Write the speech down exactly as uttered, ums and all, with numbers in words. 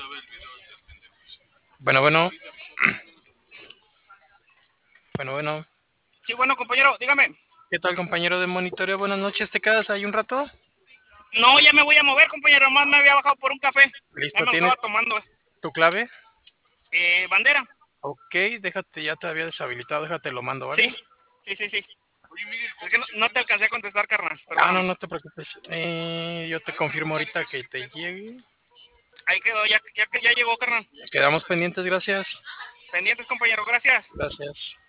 Bueno, bueno. Bueno, bueno. Sí, bueno, compañero, dígame. ¿Qué tal, compañero de monitoreo? Buenas noches. ¿Te quedas ahí un rato? No, ya me voy a mover, compañero. Más me había bajado por un café. Ya Listo, me lo ¿tienes estaba tomando. tu clave? Eh, bandera. Ok, déjate, ya te había deshabilitado, déjate lo mando, ¿vale? Sí, sí, sí, sí. Es que no, no te alcancé a contestar, carnal. Ah, no, Perdóname. no te preocupes. Eh, yo te confirmo ahorita que te llegue. Ahí quedó, ya, ya, ya llegó, carnal. Quedamos pendientes, gracias. Pendientes, compañero. Gracias. Gracias.